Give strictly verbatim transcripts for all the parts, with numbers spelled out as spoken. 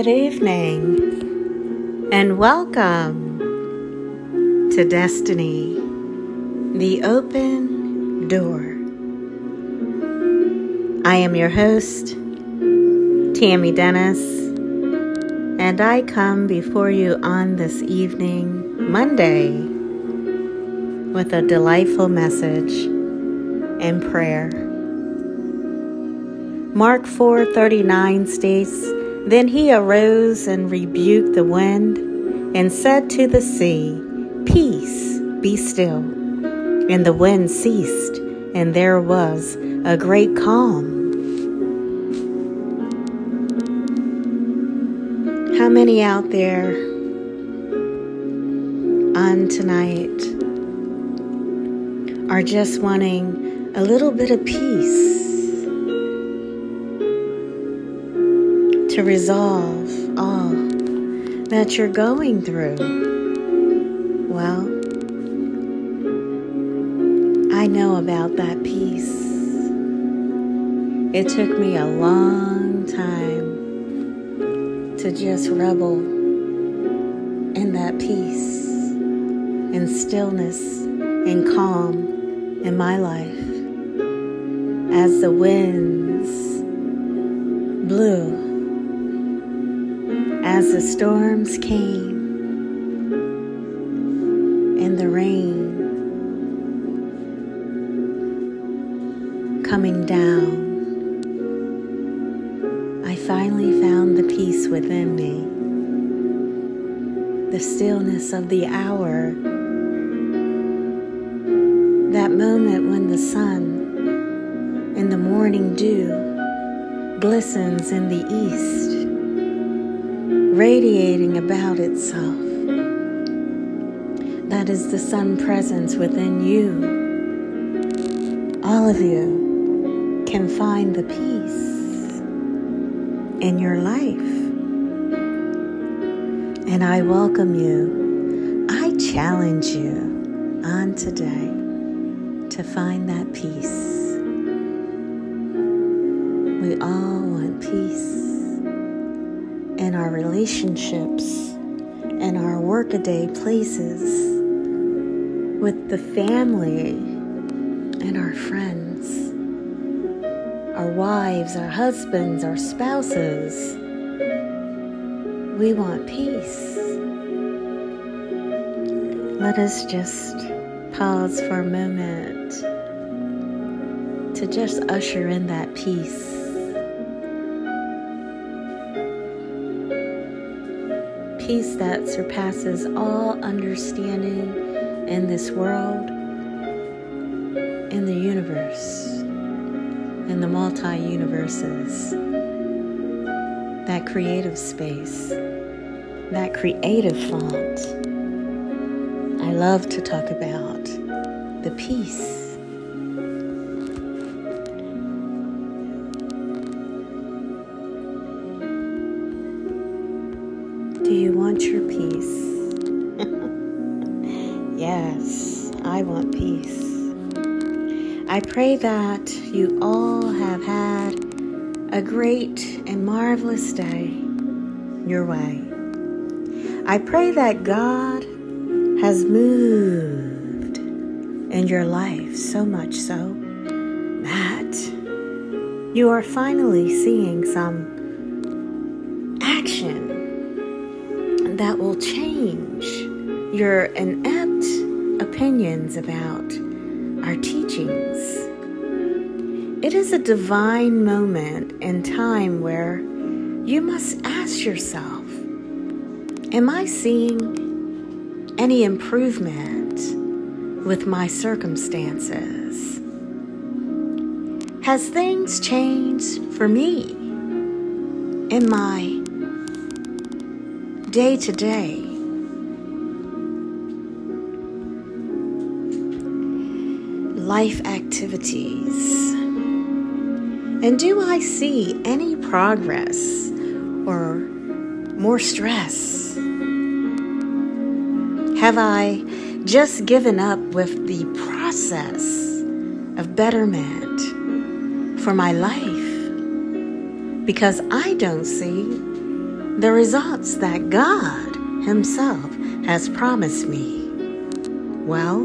Good evening, and welcome to Destiny, the Open Door. I am your host, Tammy Dennis, and I come before you on this evening, Monday, with a delightful message and prayer. Mark four thirty-nine states, "Then he arose and rebuked the wind and said to the sea, 'Peace, be still.' And the wind ceased, and there was a great calm." How many out there on tonight are just wanting a little bit of peace to resolve all that you're going through? Well, I know about that peace. It took me a long time to just revel in that peace and stillness and calm in my life as the winds blew, as the storms came, and the rain coming down. I finally found the peace within me, the stillness of the hour, that moment when the sun in the morning dew glistens in the east, radiating about itself. That is the sun presence within you. All of you can find the peace in your life. And I welcome you. I challenge you on today to find that peace. We all want peace in our relationships, in our workaday places, with the family and our friends, our wives, our husbands, our spouses. We want peace. Let us just pause for a moment to just usher in that peace. Peace that surpasses all understanding in this world, in the universe, in the multi-universes, that creative space, that creative font. I love to talk about the peace. Do you want your peace? Yes, I want peace. I pray that you all have had a great and marvelous day your way. I pray that God has moved in your life so much so that you are finally seeing some action that will change your inept opinions about our teachings. It is a divine moment in time where you must ask yourself, am I seeing any improvement with my circumstances? Has things changed for me in my day-to-day life activities? And do I see any progress or more stress? Have I just given up with the process of betterment for my life? Because I don't see the results that God Himself has promised me? Well,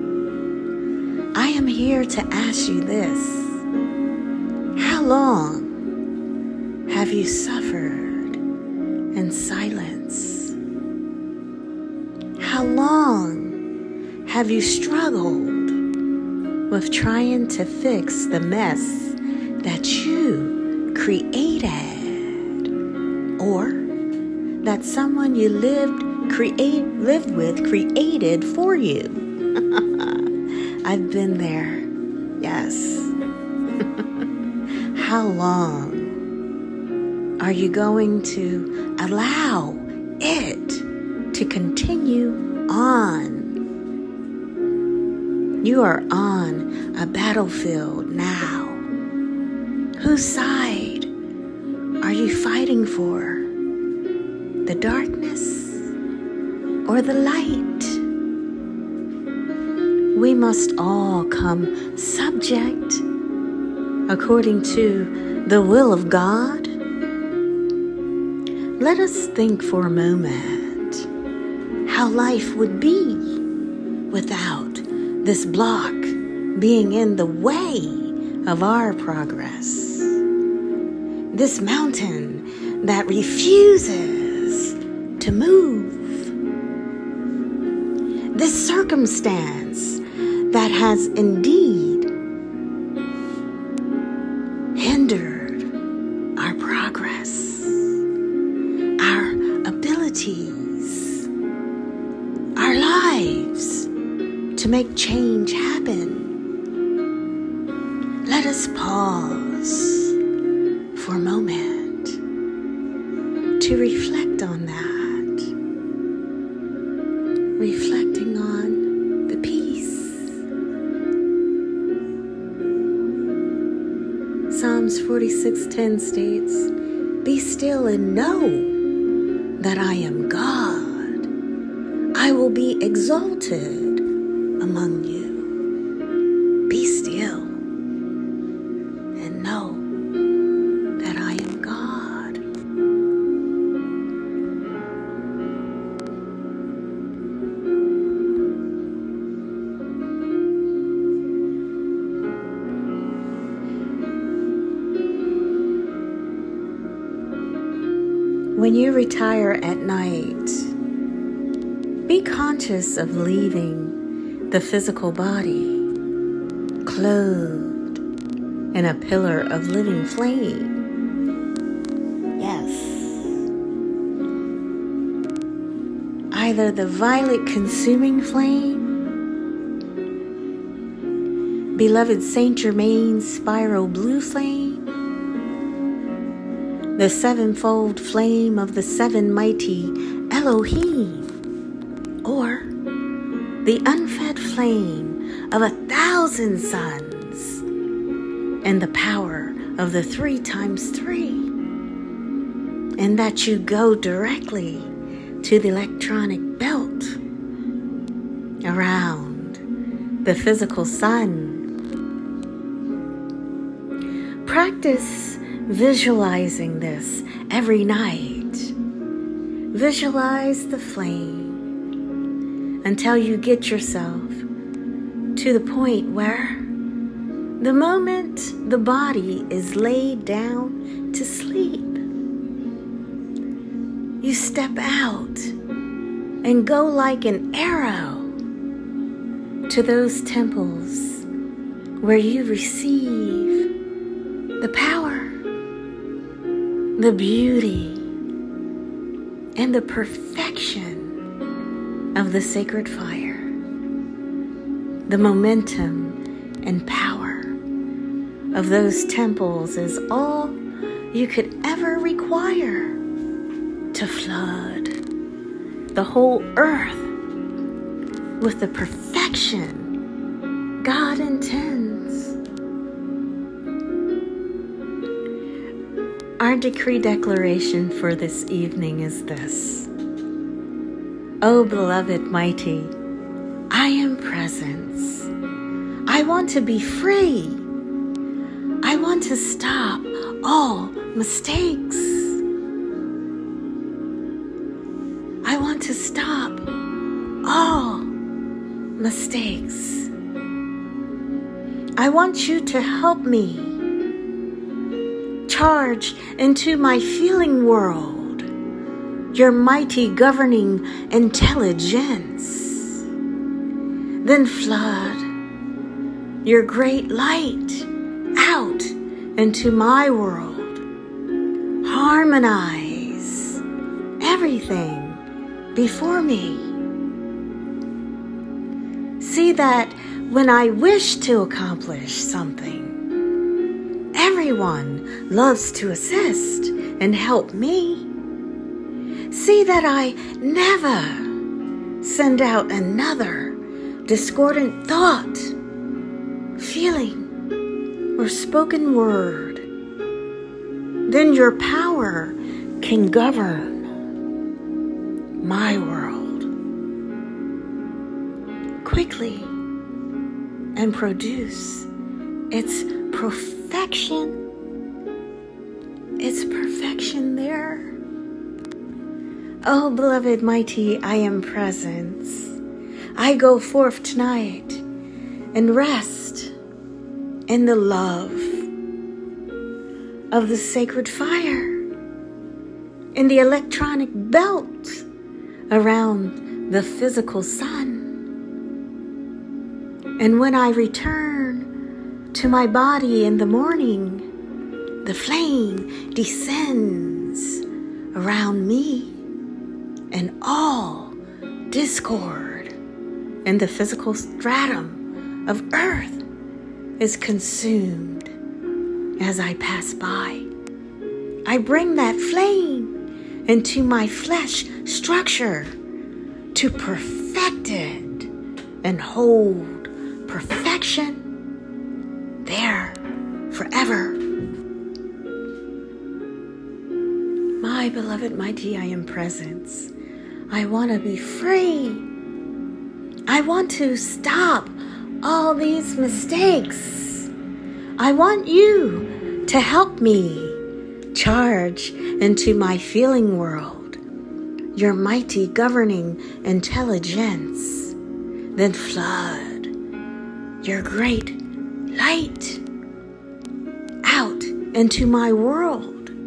I am here to ask you this. How long have you suffered in silence? How long have you struggled with trying to fix the mess that you created, or that someone you lived create lived with created for you? I've been there. Yes. How long are you going to allow it to continue on? You are on a battlefield now. Whose side are you fighting for? The darkness or the light? We must all come subject according to the will of God. Let us think for a moment how life would be without this block being in the way of our progress. This mountain that refuses to move. This circumstance that has indeed hindered our progress, our abilities, our lives to make change happen. Let us pause for a moment to reflect on that. Reflecting on the peace. Psalms forty-six ten states, "Be still and know that I am God. I will be exalted among you." Be still and know that I am God. When you retire at night, be conscious of leaving the physical body clothed in a pillar of living flame. Yes. Either the violet consuming flame, beloved Saint Germain's spiral blue flame, the sevenfold flame of the seven mighty Elohim, or the unfed flame of a thousand suns, and the power of the three times three, and that you go directly to the electronic belt around the physical sun. Practice visualizing this every night. Visualize the flame until you get yourself to the point where the moment the body is laid down to sleep, you step out and go like an arrow to those temples where you receive the power, the beauty, and the perfection of the sacred fire. The momentum and power of those temples is all you could ever require to flood the whole earth with the perfection God intends. Our decree declaration for this evening is this. O beloved mighty, I am presence. I want to be free. I want to stop all mistakes. stop all mistakes. I want you to help me charge into my feeling world, your mighty governing intelligence. Then flood your great light out into my world. Harmonize everything before me. See that when I wish to accomplish something, everyone loves to assist and help me. See that I never send out another discordant thought, feeling, or spoken word. Then your power can govern my world quickly and produce its perfection. Its perfection there. Oh, beloved, mighty, I am presence. I go forth tonight and rest in the love of the sacred fire, in the electronic belt around the physical sun. And when I return to my body in the morning, the flame descends around me, and all discord in the physical stratum of earth is consumed as I pass by. I bring that flame into my flesh structure to perfect it and hold perfection there forever. My beloved, mighty, I am presence. I want to be free. I want to stop all these mistakes. I want you to help me charge into my feeling world, your mighty governing intelligence. Then flood your great light out into my world.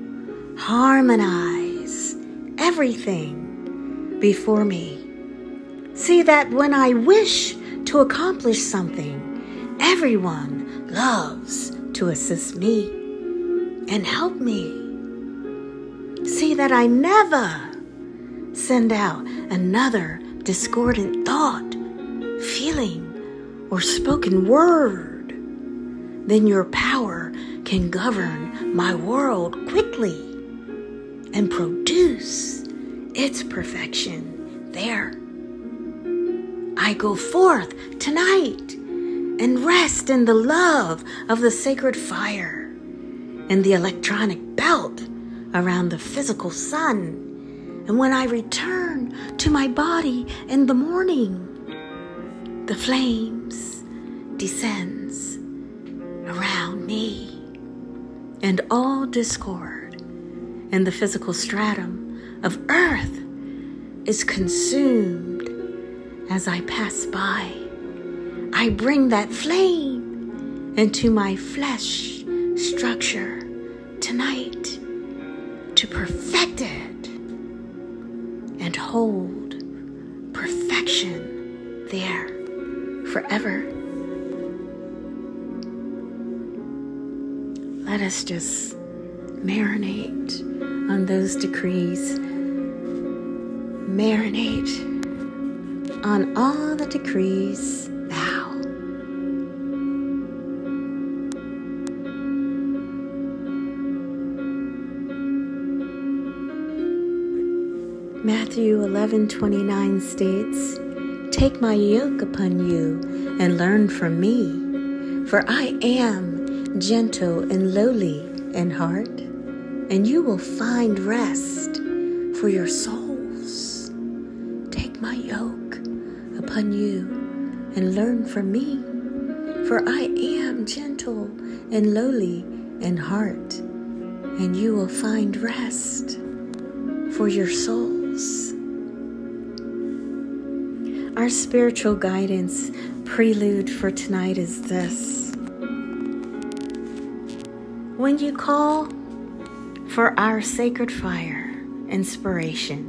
Harmonize everything before me. See that when I wish to accomplish something, everyone loves to assist me and help me. See that I never send out another discordant thought, feeling, or spoken word. Then your power can govern my world quickly and produce its perfection there. I go forth tonight and rest in the love of the sacred fire and the electronic belt around the physical sun. And when I return to my body in the morning, the flames descends around me, and all discord in the physical stratum of earth is consumed as I pass by. I bring that flame into my flesh structure tonight to perfect it and hold perfection there forever. Let us just marinate on those decrees. Marinate on all the decrees now. Matthew eleven twenty-nine states, "Take my yoke upon you and learn from me, for I am gentle and lowly in heart, and you will find rest for your souls. Take my yoke upon you and learn from me, for I am gentle and lowly in heart, and you will find rest for your souls." Our spiritual guidance prelude for tonight is this. When you call for our sacred fire inspiration,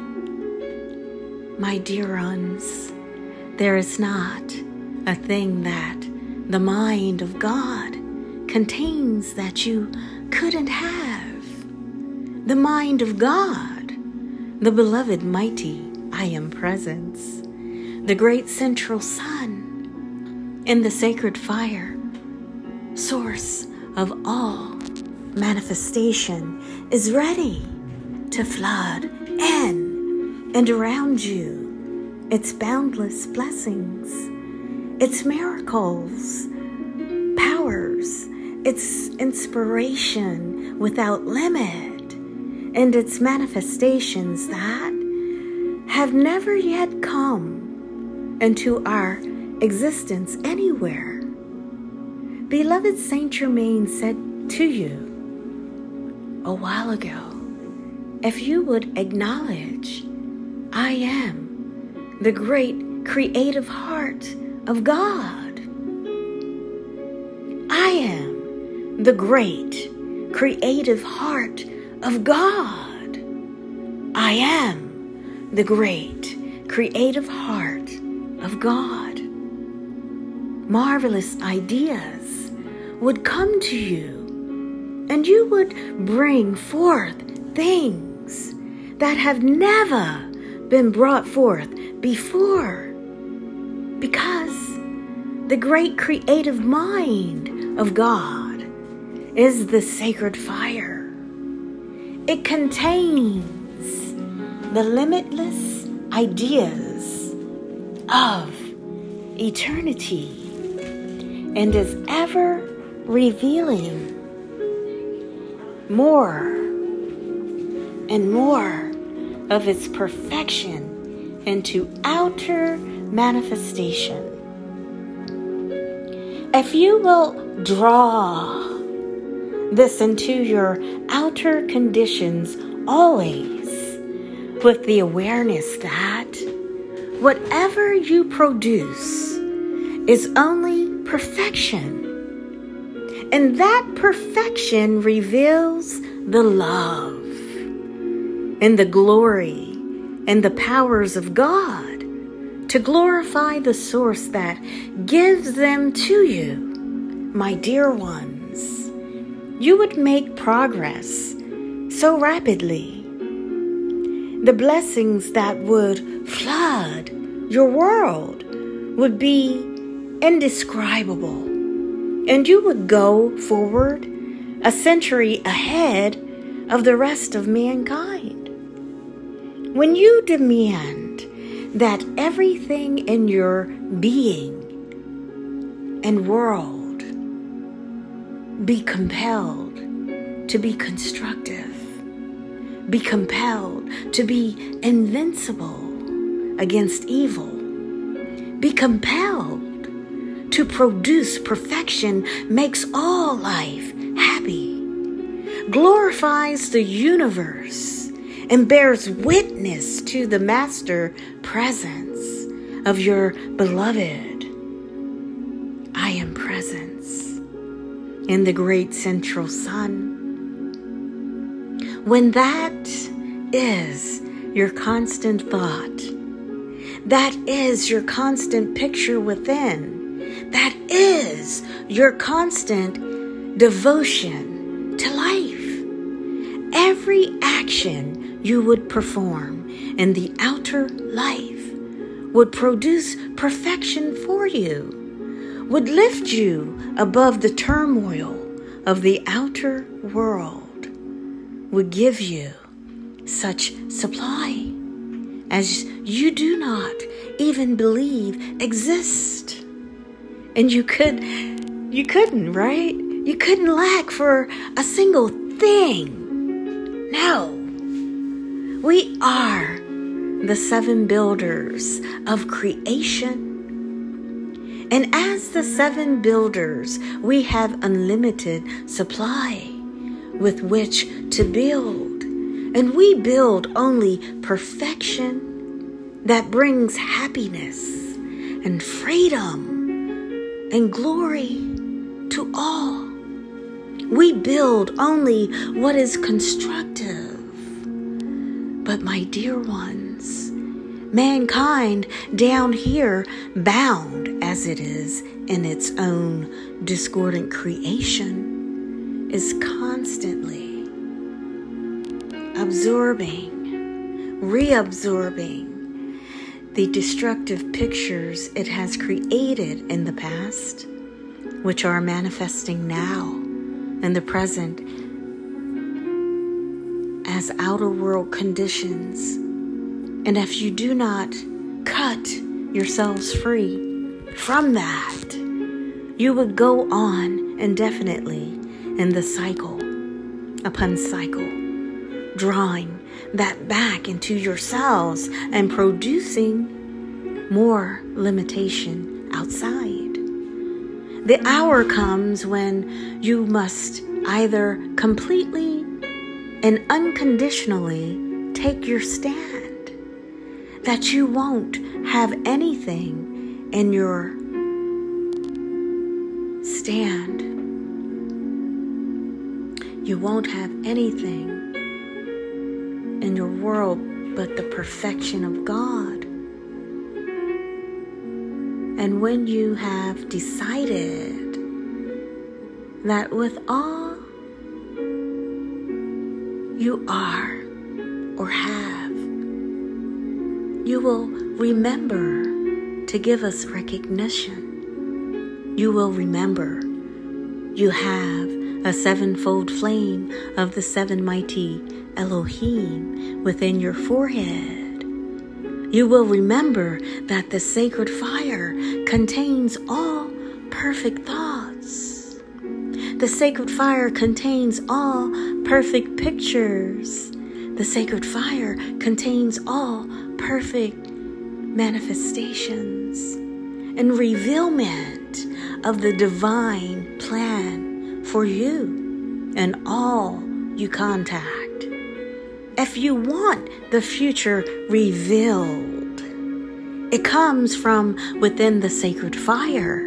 my dear ones, there is not a thing that the mind of God contains that you couldn't have. The mind of God, the beloved mighty I Am Presence, the great central sun, and the sacred fire, source of all manifestation, is ready to flood in and around you its boundless blessings, its miracles, powers, its inspiration without limit, and its manifestations that have never yet come into our existence anywhere. Beloved Saint Germain said to you a while ago, if you would acknowledge, I am the great creative heart of God. I am the great creative heart of God. I am the great creative heart of God. Marvelous ideas would come to you, and you would bring forth things that have never been brought forth before, because the great creative mind of God is the sacred fire. It contains the limitless ideas of eternity and is ever revealing more and more of its perfection into outer manifestation. If you will draw this into your outer conditions always with the awareness that whatever you produce is only perfection, and that perfection reveals the love and the glory and the powers of God to glorify the source that gives them to you, my dear ones, you would make progress so rapidly. The blessings that would flood your world would be indescribable, and you would go forward a century ahead of the rest of mankind. When you demand that everything in your being and world be compelled to be constructive, be compelled to be invincible against evil, be compelled to produce perfection, makes all life happy, glorifies the universe, and bears witness to the master presence of your beloved I Am Presence in the great central sun. When that is your constant thought, that is your constant picture within, that is your constant devotion to life, every action you would perform in the outer life would produce perfection for you, would lift you above the turmoil of the outer world, would give you such supply as you do not even believe exist. And you could, you couldn't, right? You couldn't lack for a single thing. No. We are the seven builders of creation. And as the seven builders, we have unlimited supply with which to build. And we build only perfection that brings happiness and freedom and glory to all. We build only what is constructive. But my dear ones, mankind down here, bound as it is in its own discordant creation, is constantly absorbing, reabsorbing the destructive pictures it has created in the past, which are manifesting now in the present as outer world conditions. And if you do not cut yourselves free from that, you would go on indefinitely in the cycle upon cycle, drawing that back into yourselves and producing more limitation outside. The hour comes when you must either completely and unconditionally take your stand, that you won't have anything in your stand. You won't have anything in your world but the perfection of God. And when you have decided that with all you are or have, you will remember to give us recognition. You will remember you have a sevenfold flame of the seven mighty Elohim within your forehead. You will remember that the sacred fire contains all perfect thoughts. The sacred fire contains all perfect pictures. The sacred fire contains all perfect manifestations and revealment of the divine plan for you and all you contact. If you want the future revealed, it comes from within the sacred fire,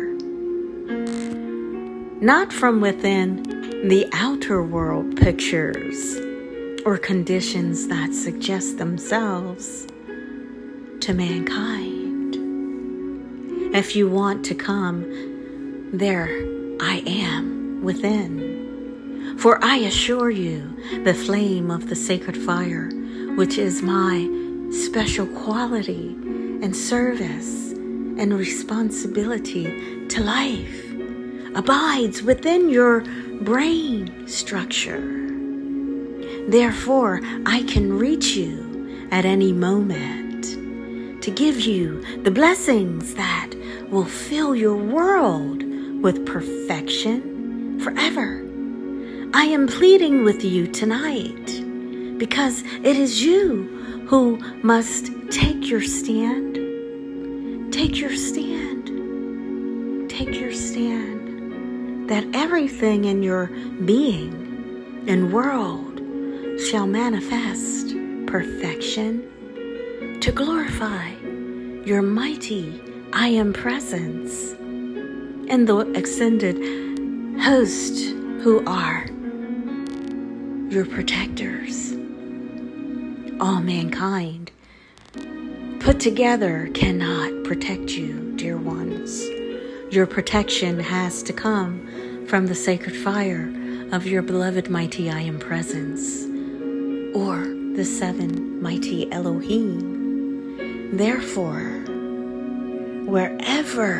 not from within the outer world pictures or conditions that suggest themselves to mankind. If you want to come, there I am within. For I assure you, the flame of the sacred fire, which is my special quality and service and responsibility to life, abides within your brain structure. Therefore, I can reach you at any moment to give you the blessings that will fill your world with perfection forever. I am pleading with you tonight because it is you who must take your stand. Take your stand. Take your stand that everything in your being and world shall manifest perfection to glorify your mighty I am presence and the extended host who are your protectors. All mankind put together cannot protect you, dear ones. Your protection has to come from the sacred fire of your beloved mighty I am presence, or the seven mighty Elohim. Therefore, wherever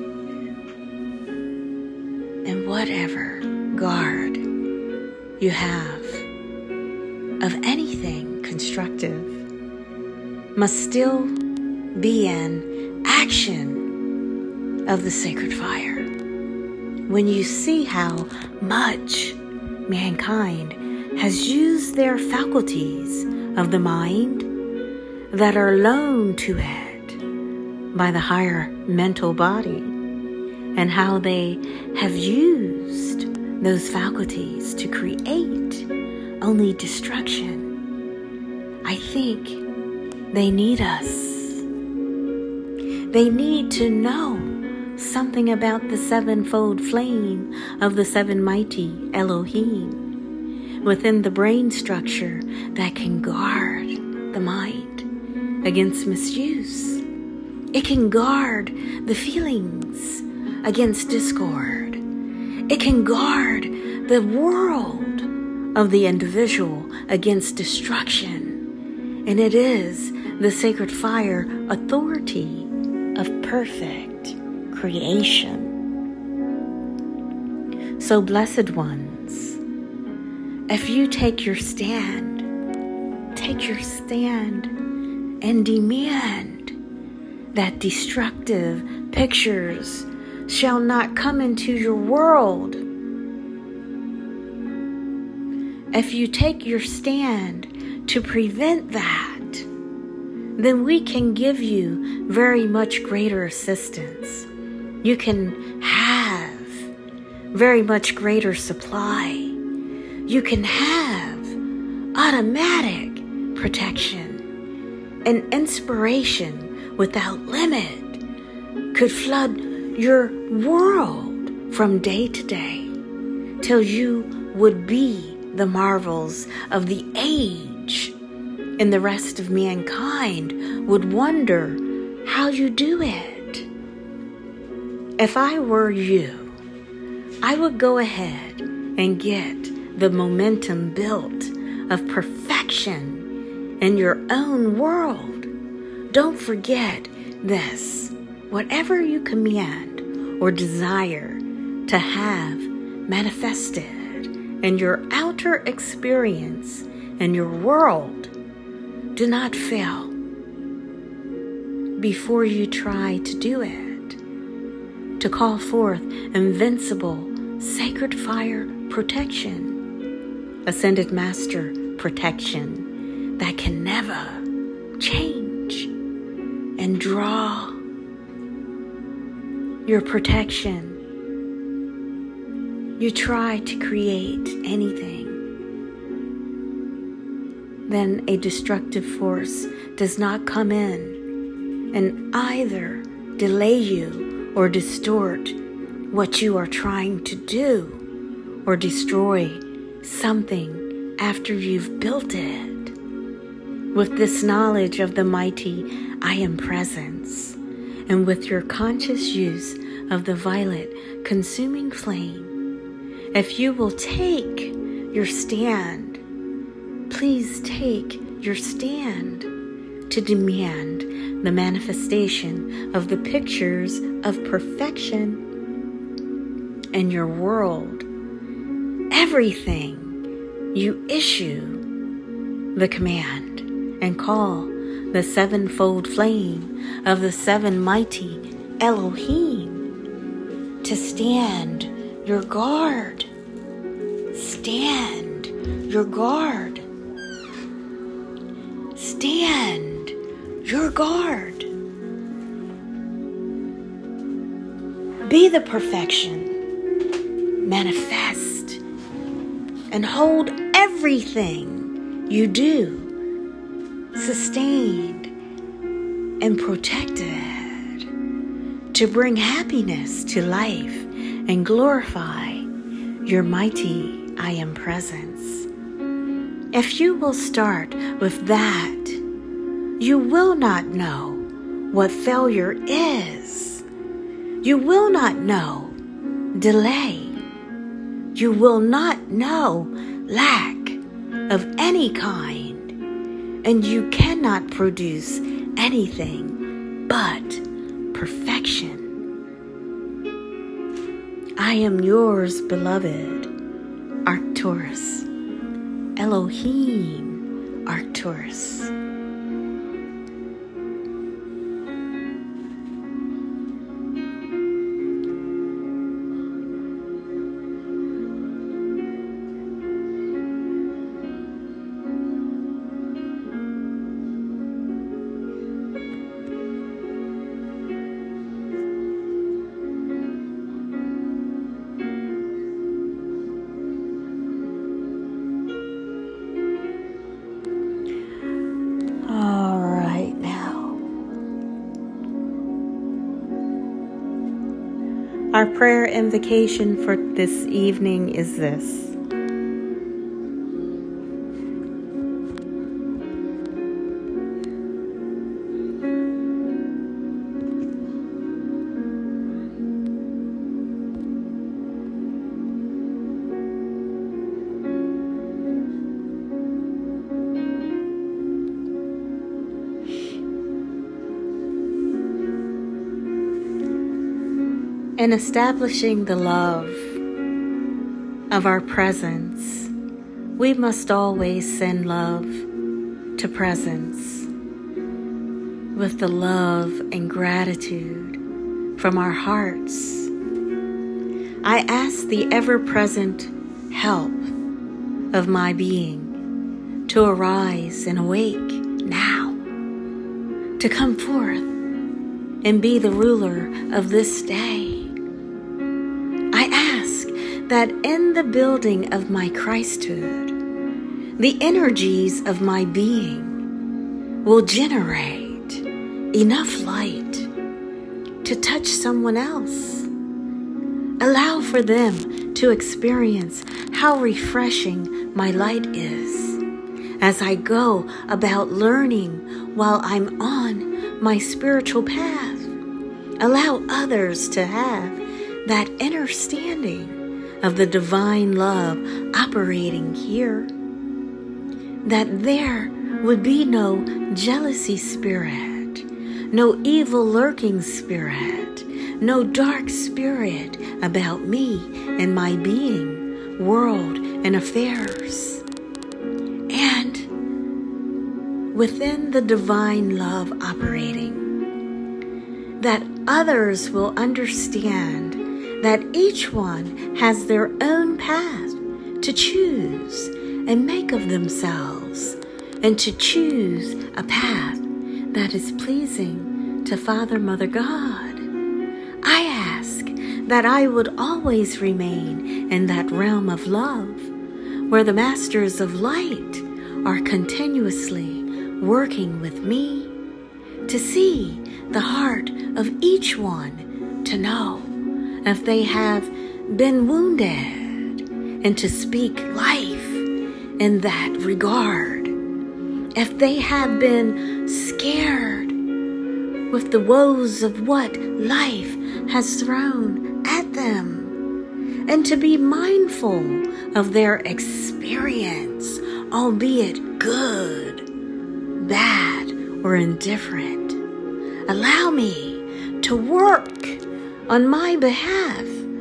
and whatever guard you have of anything constructive must still be an action of the sacred fire. When you see how much mankind has used their faculties of the mind that are loaned to it by the higher mental body, and how they have used those faculties to create only destruction, I think they need us They need to know something about the sevenfold flame of the seven mighty Elohim within the brain structure that can guard the mind against misuse. It can guard the feelings against discord. It can guard the world of the individual against destruction. And it is the sacred fire authority of perfect creation. So, blessed ones, if you take your stand, take your stand and demand that destructive pictures shall not come into your world. If you take your stand to prevent that, then we can give you very much greater assistance. You can have very much greater supply. You can have automatic protection. And inspiration without limit could flood your world from day to day till you would be the marvels of the age, and the rest of mankind would wonder how you do it. If I were you, I would go ahead and get the momentum built of perfection in your own world. Don't forget this: whatever you command or desire to have manifested in your outer experience in your world, do not fail before you try to do it, to call forth invincible sacred fire protection, ascended master protection that can never change, and draw your protection. You try to create anything, then a destructive force does not come in and either delay you or distort what you are trying to do, or destroy something after you've built it. With this knowledge of the mighty I Am Presence, and with your conscious use of the violet consuming flame, if you will take your stand, please take your stand to demand the manifestation of the pictures of perfection in your world. Everything you issue the command and call the sevenfold flame of the seven mighty Elohim to stand your guard. Stand your guard. Stand your guard. Be the perfection. Manifest and hold everything you do sustained and protected to bring happiness to life and glorify your mighty I Am Presence. If you will start with that, you will not know what failure is. You will not know delay. You will not know lack of any kind. And you cannot produce anything but perfection. I am yours, beloved, Arcturus, Elohim Arcturus. Our prayer invocation for this evening is this. In establishing the love of our presence, we must always send love to presence with the love and gratitude from our hearts. I ask the ever-present help of my being to arise and awake now, to come forth and be the ruler of this day. I ask that in the building of my Christhood, the energies of my being will generate enough light to touch someone else. Allow for them to experience how refreshing my light is as I go about learning while I'm on my spiritual path. Allow others to have that understanding of the divine love operating here, that there would be no jealousy spirit, no evil lurking spirit, no dark spirit about me and my being, world, and affairs. And within the divine love operating, that others will understand that each one has their own path to choose and make of themselves, and to choose a path that is pleasing to Father, Mother, God. I ask that I would always remain in that realm of love, where the masters of light are continuously working with me to see the heart of each one, to know if they have been wounded, and to speak life in that regard. If they have been scared with the woes of what life has thrown at them, and to be mindful of their experience, albeit good, bad, or indifferent. Allow me to work on my behalf,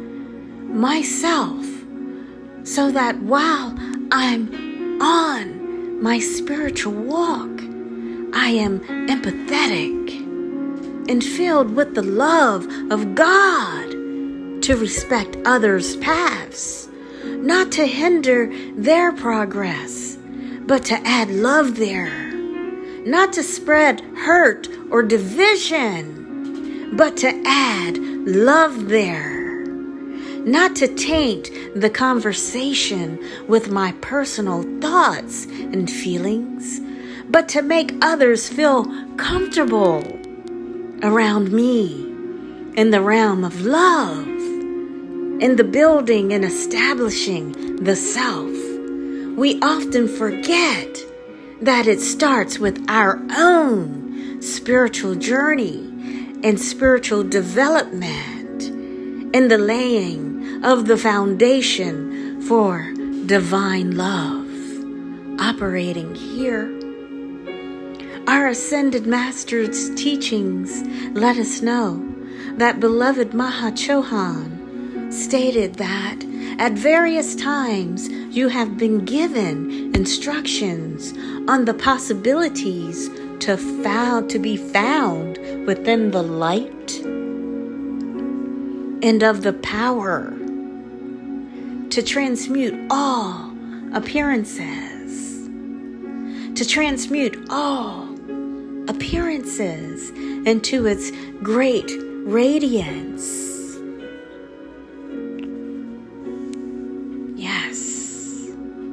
myself, so that while I'm on my spiritual walk, I am empathetic and filled with the love of God to respect others' paths, not to hinder their progress, but to add love there, not to spread hurt or division, but to add love there, not to taint the conversation with my personal thoughts and feelings, but to make others feel comfortable around me in the realm of love, in the building and establishing the self. We often forget that it starts with our own spiritual journey and spiritual development, in the laying of the foundation for divine love operating here. Our Ascended Master's teachings let us know that beloved Mahachohan stated that at various times you have been given instructions on the possibilities to found to be found within the light, and of the power to transmute all appearances, to transmute all appearances into its great radiance. Yes,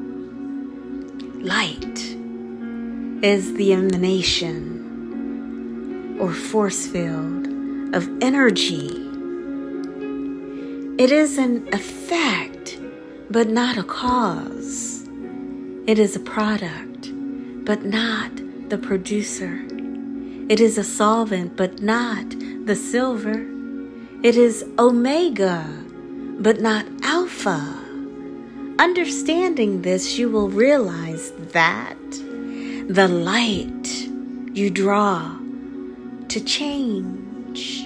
light is the emanation or force field of energy, It is an effect, but not a cause. It is a product, but not the producer. It is a solvent, but not the silver. It is omega, but not alpha. Understanding this, you will realize that the light you draw to change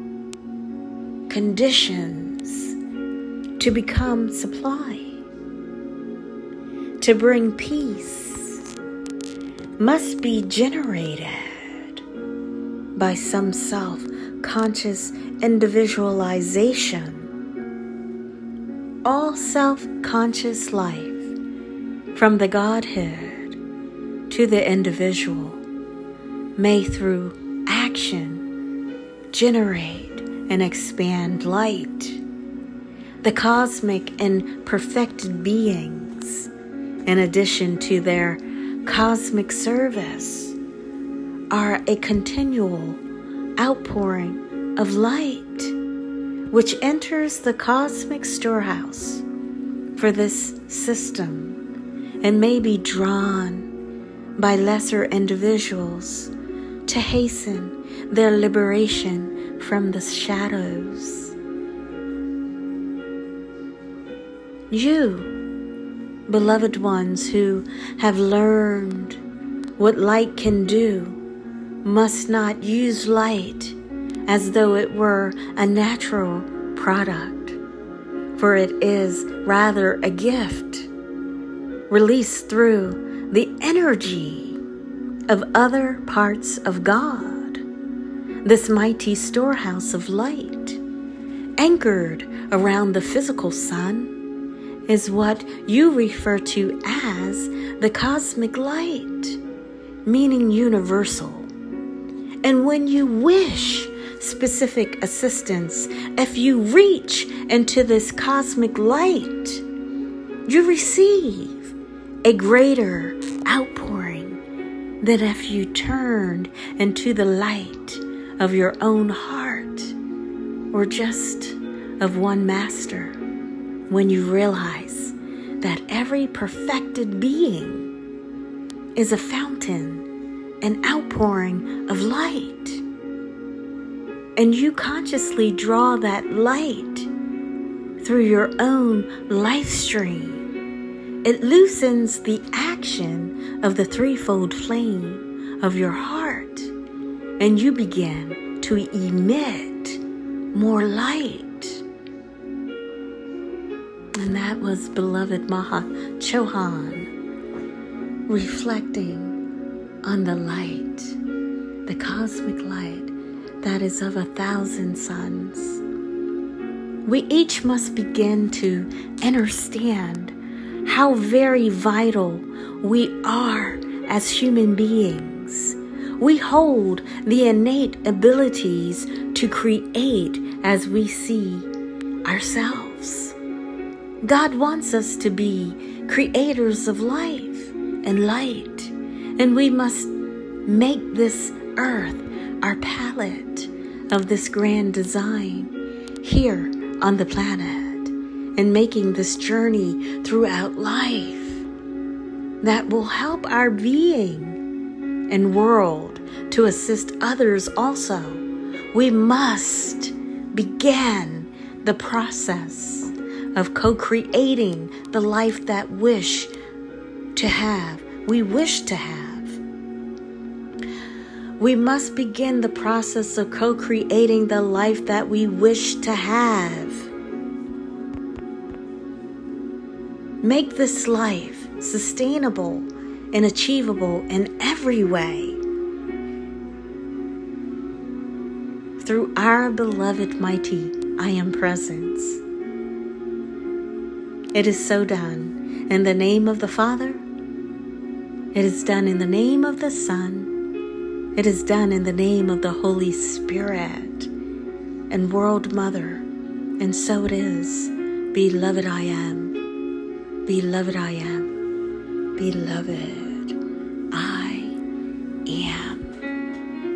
conditions, to become supply, to bring peace, must be generated by some self-conscious individualization. All self-conscious life, from the Godhead to the individual, may through action generate and expand light. The cosmic and perfected beings, in addition to their cosmic service, are a continual outpouring of light, which enters the cosmic storehouse for this system and may be drawn by lesser individuals to hasten their liberation from the shadows. You, beloved ones who have learned what light can do, must not use light as though it were a natural product, for it is rather a gift released through the energy of other parts of God. This mighty storehouse of light, anchored around the physical sun, is what you refer to as the cosmic light, meaning universal. And when you wish specific assistance, if you reach into this cosmic light, you receive a greater outpouring than if you turned into the light of your own heart or just of one master, when you realize that every perfected being is a fountain, an outpouring of light. And you consciously draw that light through your own life stream. It loosens the action of the threefold flame of your heart, and you begin to emit more light. And that was beloved Maha Chohan reflecting on the light, the cosmic light that is of a thousand suns. We each must begin to understand how very vital we are as human beings. We hold the innate abilities to create as we see ourselves. God wants us to be creators of life and light, and we must make this earth our palette of this grand design here on the planet, and making this journey throughout life that will help our being and world to assist others also. We must begin the process of co-creating the life that wish to have, we wish to have. We must begin the process of co-creating the life that we wish to have. Make this life sustainable and achievable in every way through our beloved mighty I Am Presence. It is so done in the name of the Father. It is done in the name of the Son. It is done in the name of the Holy Spirit and World Mother. And so it is. Beloved I am. Beloved I am. Beloved I am.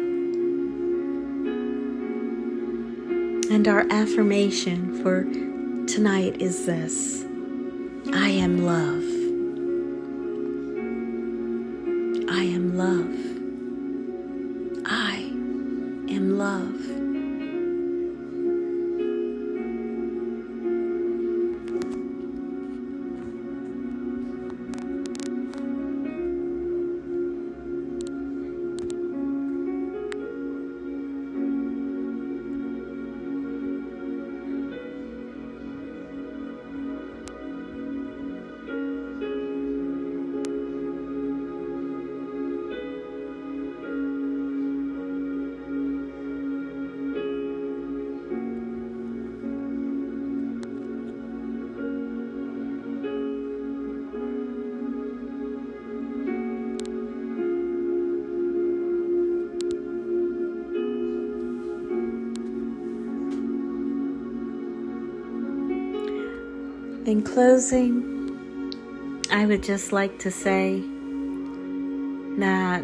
And our affirmation for tonight is this: I am love. I am love. I am love. In closing, I would just like to say that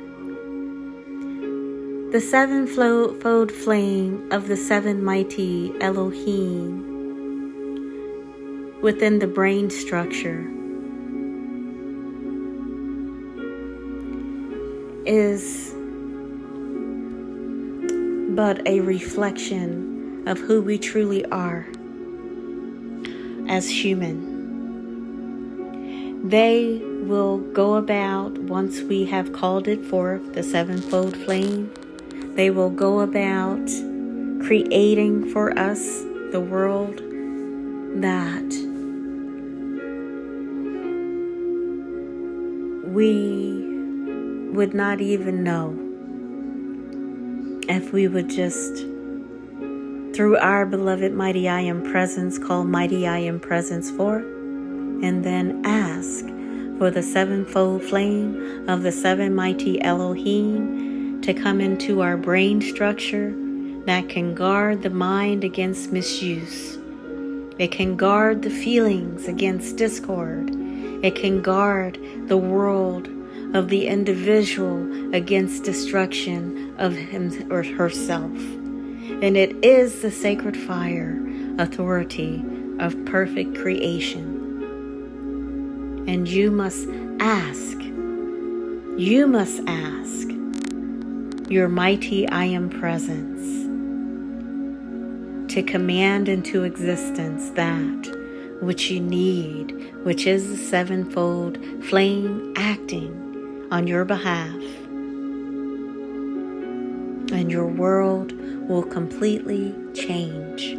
the sevenfold flame of the seven mighty Elohim within the brain structure is but a reflection of who we truly are as human. They will go about, once we have called it forth, the sevenfold flame, they will go about creating for us the world that we would not even know if we would just, through our beloved Mighty I Am Presence, call Mighty I Am Presence forth, and then ask for the sevenfold flame of the seven mighty Elohim to come into our brain structure that can guard the mind against misuse. It can guard the feelings against discord. It can guard the world of the individual against destruction of him or herself. And it is the sacred fire authority of perfect creation. And you must ask, you must ask your mighty I Am Presence to command into existence that which you need, which is the sevenfold flame acting on your behalf. And your world will completely change.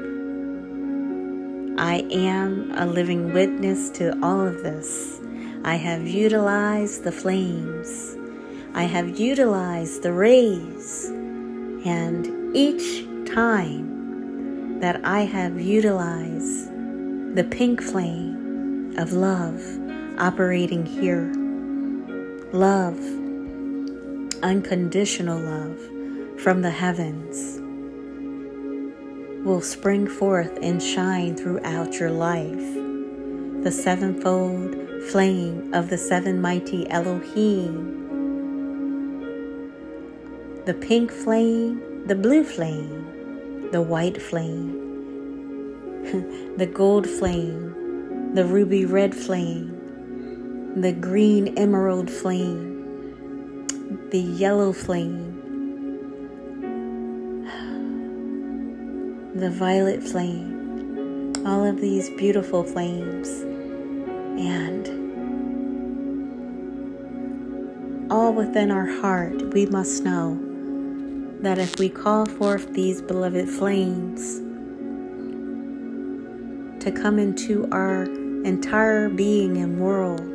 I am a living witness to all of this. I have utilized the flames. I have utilized the rays. And each time that I have utilized the pink flame of love operating here, love, unconditional love from the heavens, will spring forth and shine throughout your life. The sevenfold flame of the seven mighty Elohim. The pink flame, the blue flame, the white flame, the gold flame, the ruby red flame, the green emerald flame, the yellow flame, the violet flame, all of these beautiful flames, and all within our heart, we must know that if we call forth these beloved flames to come into our entire being and world,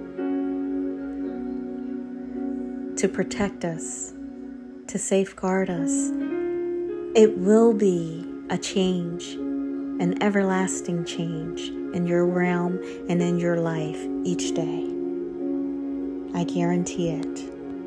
to protect us, to safeguard us, it will be a change, an everlasting change in your realm and in your life each day. I guarantee it.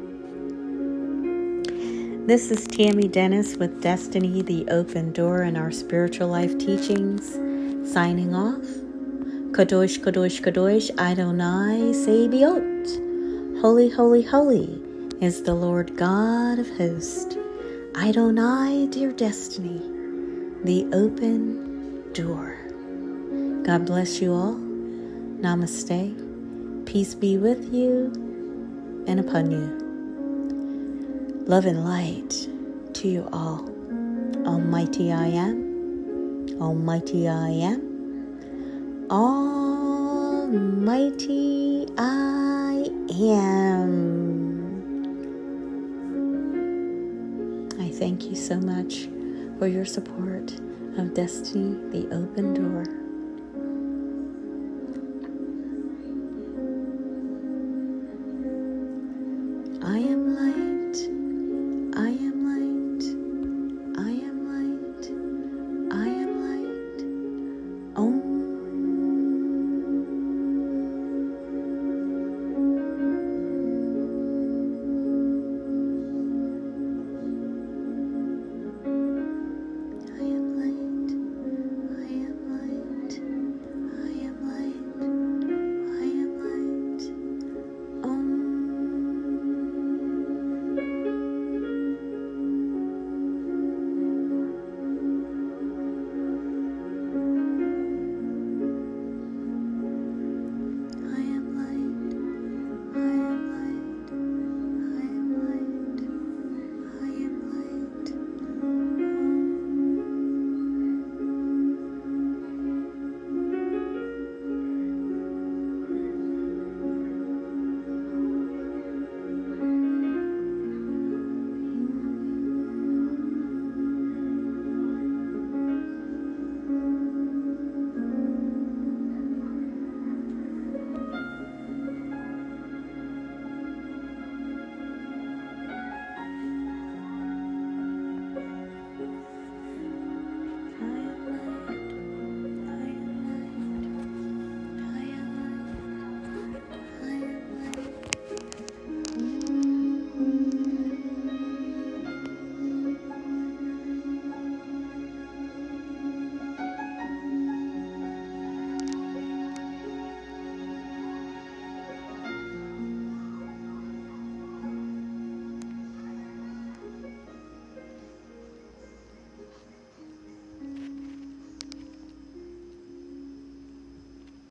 This is Tammy Dennis with Destiny, the Open Door in our Spiritual Life Teachings, signing off. Kadosh, Kadosh, Kadosh, Adonai Sebiot. Holy, holy, holy is the Lord God of hosts. Adonai, dear Destiny, the Open Door. God bless you all. Namaste. Peace be with you and upon you. Love and light to you all. Almighty I am. Almighty I am. Almighty I am. I thank you so much for your support of Destiny, the Open Door.